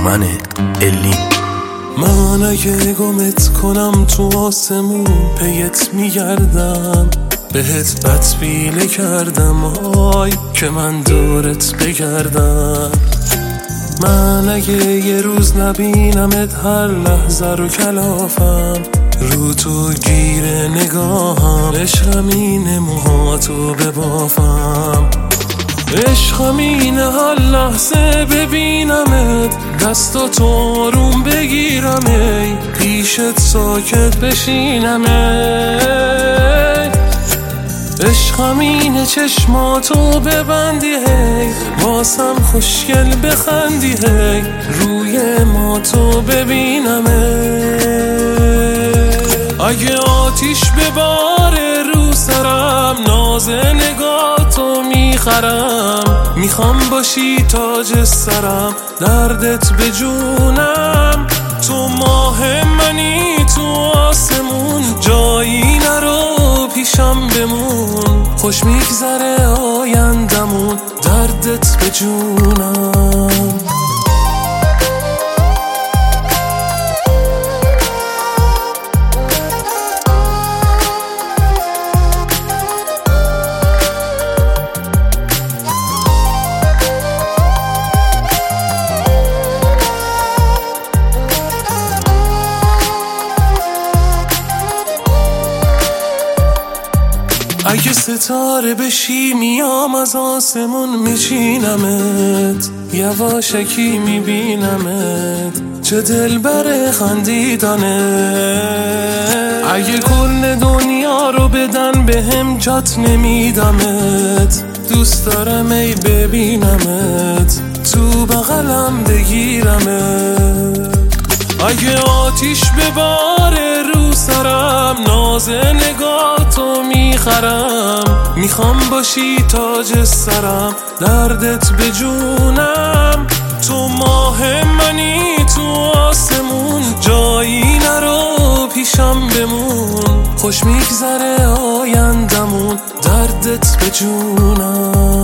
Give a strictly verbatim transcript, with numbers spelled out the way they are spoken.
من الی. من اگه گمت کنم تو آسمون پیت میگردم، بهت بدبیله کردم آی که من دورت بگردم. من اگه یه روز نبینمت هر لحظه رو کلافم، رو تو گیره نگاهم، عشقم اینه موهاتو ببافم. عشقم اینه هر لحظه ببینمت دستاتو آروم بگیرم، ای پیشت ساکت بشینم. ای عشقم اینه چشماتو ببندی، هی واسم خوشگل بخندی، هی روی ما تو ببینم. اگه آتیش بباره رو سرم ناز نگاتو میخرم، میخوام باشی تاج سرم دردت به جونم. تو ماه منی تو آسمون جایی نرو پیشم بمون، خوش میگذره آیندمون دردت به جونم. اگه ستاره بشی میام از آسمون میچینمت، یواشکی میبینمت چه دلبر خندیدنه. اگه کل دنیا رو بدن بهم جات نمیدمت، دوست دارم ای ببینمت تو بغلم بگیرمت. اگه آتیش بباره رو سرم ناز نگاتو میخرم، میخوام باشی تاج سرم دردت به جونم. تو ماه منی تو آسمون جایی نرو پیشم بمون، خوش میگذره آیندمون دردت به جونم.